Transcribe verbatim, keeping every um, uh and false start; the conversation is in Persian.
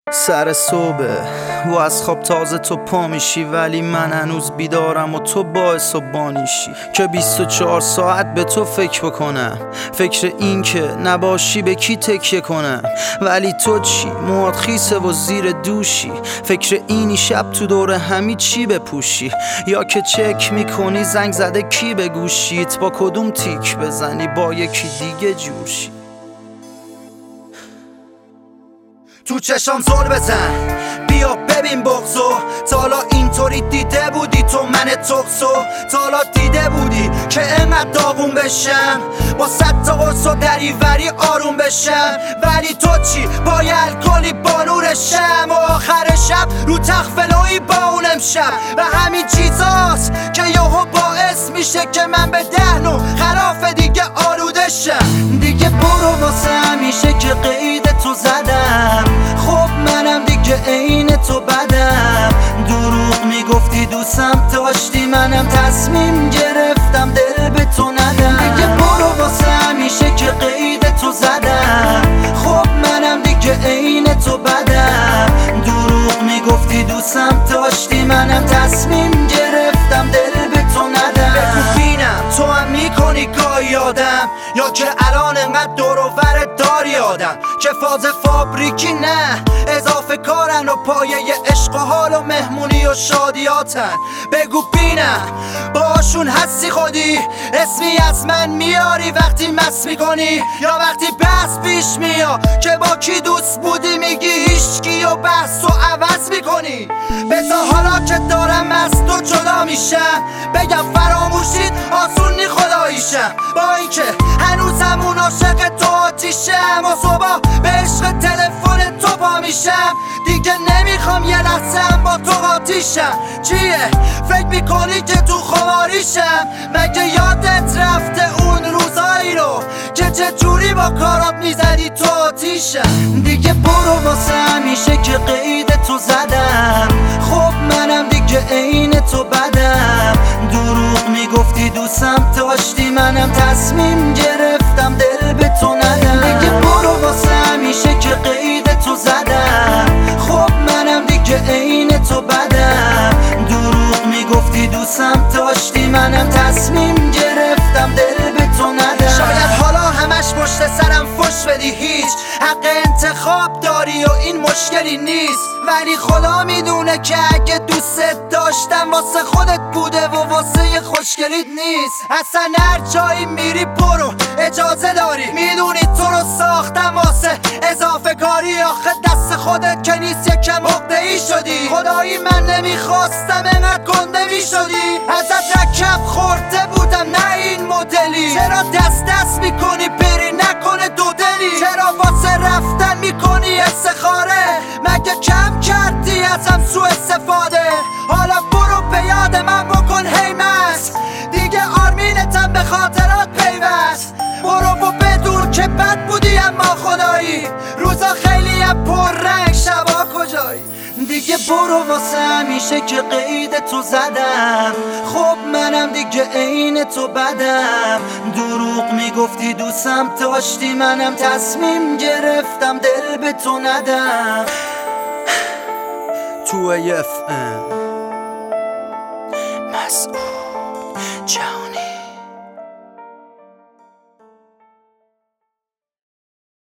سر صبح و از خواب تازه تو پا میشی، ولی من هنوز بیدارم و تو باعث و بانیشی که بیست و چهار ساعت به تو فکر بکنم، فکر این که نباشی به کی تکیه کنم. ولی تو چی؟ موات خیسه و زیر دوشی، فکر اینی شب تو دور همی چی بپوشی، یا که چک میکنی زنگ زده کی به گوشیت، با کدوم تیک بزنی با یکی دیگه جوشی. تو چشام زل بزن بیا ببین بغضو، تا حالا اینطوری دیده بودی تو من تقصو؟ تا حالا دیده بودی که انقدر داغون بشم، با صد تا قرص و دریوری آروم بشم؟ ولی تو چی؟ با یه الکلی بالورشم و آخر شب رو تخفلوی با اون امشب. و همین چیزاست که یهو باعث میشه که من به دهنو خلاف دیگه آلوده شم. دیگه برو واسه همیشه که قید تو زدم، خب منم دیگه عین تو بدم. دروغ میگفتی دوستم داشتی، منم تصمیم گرفتم دل به تو ندم. دیگه برو واسه همیشه که قید تو زدم، خب منم دیگه عین تو بدم. دروغ میگفتی دوستم داشتی، منم تصمیم گرفتم دل به تو ندم. بگو بینم تو هم میکنی گاهی یادم، یا که الان انقدر دور و برت داری آدم که فاز فابریکی نه اضافه کارن و پایه عشق و حال و مهمونی و شادیاتن. بگو بینم باشون هستی خودی، اسمی از من میاری وقتی مس میکنی، یا وقتی بحث پیش میاد که با کی دوست بودی میگی هیچکی و بحث و عوض میکنی. بذار حالا که دارم از تو جدا میشم بگم فراموشید آسون نی خداییشم، با اینکه هنوزم اون عاشق تو آتیشم و صبح به عشق تلفن تو پا میشم. دیگه نمیخوام یه لحظه با تو قاطیشم. چیه فکر میکنی که تو خماریشم؟ مگه یادت رفته اون روزایی رو که چجوری با کارات میزدی تو آتیشم؟ دیگه برو واسه همیشه که قید تو زدم، خب منم دیگه عین تو بدم. دروغ میگفتی دوستم داشتی، منم تصمیم گرفتم دل به تو ندم. دیگه برو واسه همیشه که قید تو زدم، خب منم دیگه عین تو بدم. دروغ میگفتی دوستم داشتی، منم تصمیم گرفتم دل به تو ندم. شاید حالا همش پشت سرم فش بدی، هیچ حق انتخاب داری و این مشکلی نیست، ولی خدا میدونه که اگه دوست داشتم واسه خودت بوده و واسه خوشگلیت نیست. اصلا هر جایی میری برو اجازه داری، میدونی تو رو ساختم واسه اضافه کاری. آخه دست خودت که نیست یکم عقده‌ای شدی، خدایی من نمیخواستم انقدر گنده میشدی. ازت رکب خورده بودم نه این مدلی، چرا دست دست میکنی بری نکنه دو دلی؟ چرا واسه رفتن میکنی استخاره؟ مگه کم کردی ازم سو استفاده؟ حالا برو به یاد من بکن هیمس، دیگه آرمینتم به خاطرات پیوست. برو و بدون که بد بودی اما خدایی، روزا خیلی هم پر رنگ شبا کجایی. دیگه برو واسه همیشه که قید تو زدم، خب منم دیگه عین تو بدم. دروغ میگفتی دوستم داشتی، منم تصمیم گرفتم دل به تو ندم. تو اف ام